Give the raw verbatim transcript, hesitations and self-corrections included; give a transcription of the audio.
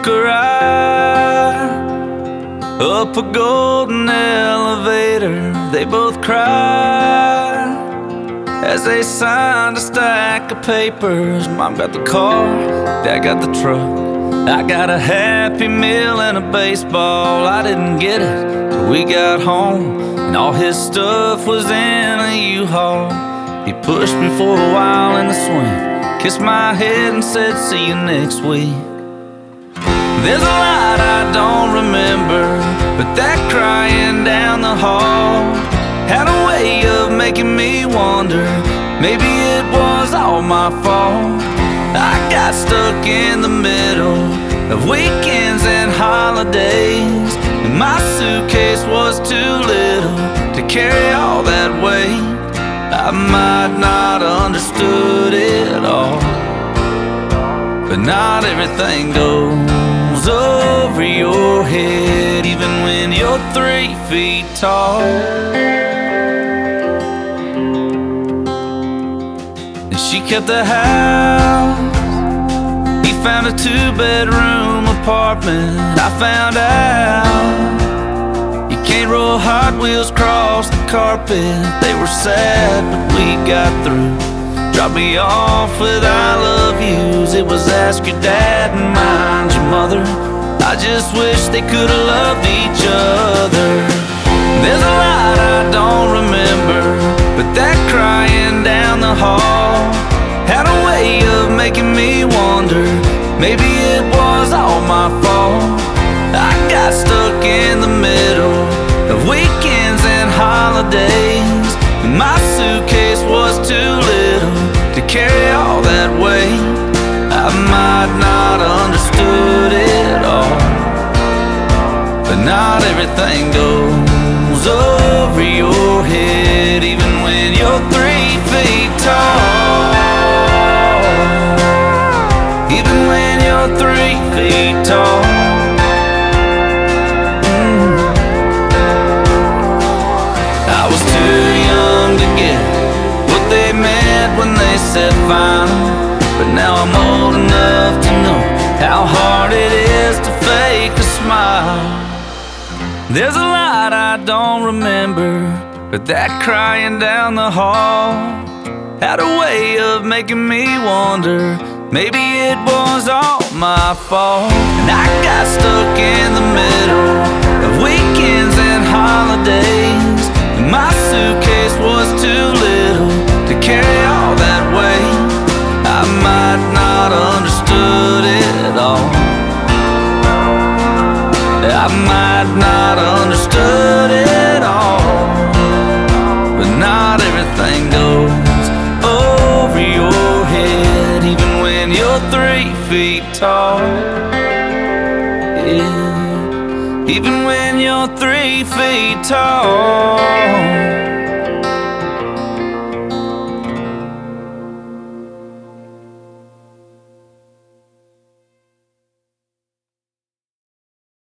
took a ride up a golden elevator. They both cried as they signed a stack of papers. Mom got the car, Dad got the truck. I got a Happy Meal and a baseball. I didn't get it till we got home, and all his stuff was in a U-Haul. He pushed me for a while in the swing, kissed my head and said, see you next week. There's a lot I don't remember, but that crying down the hall had a way of making me wonder, maybe it was all my fault. I got stuck in the middle of weekends and holidays, and my suitcase was too little to carry all that weight. I might not understood it all, but not everything goes over your head, even when you're three feet tall. And she kept the house. He found a two-bedroom apartment. I found out you can't roll Hot Wheels across the carpet. They were sad, but we got through. Dropped me off with I love yous. It was ask your dad and mind your mother. I just wish they could have loved each other. There's a lot I don't remember, but that crying down the hall had a way of making me wonder, maybe it was all my fault. I got stuck in the middle of weekends and holidays, and my suitcase was too little to carry all that weight. I might not understood it all, but not everything goes over your head, even when you're three feet tall. Even when you're three feet tall. mm. I was too young to get what they meant when they said final, but now I'm old enough to know how hard it is to fake a smile. There's a lot I don't remember, but that crying down the hall had a way of making me wonder, maybe it was all my fault. And I got stuck in the middle of weekends and holidays, and my suitcase was too little to carry all that weight. I might not understood it all, I might not understood it all, but not everything goes over your head, even when you're three feet tall. Yeah, even when you're three feet tall.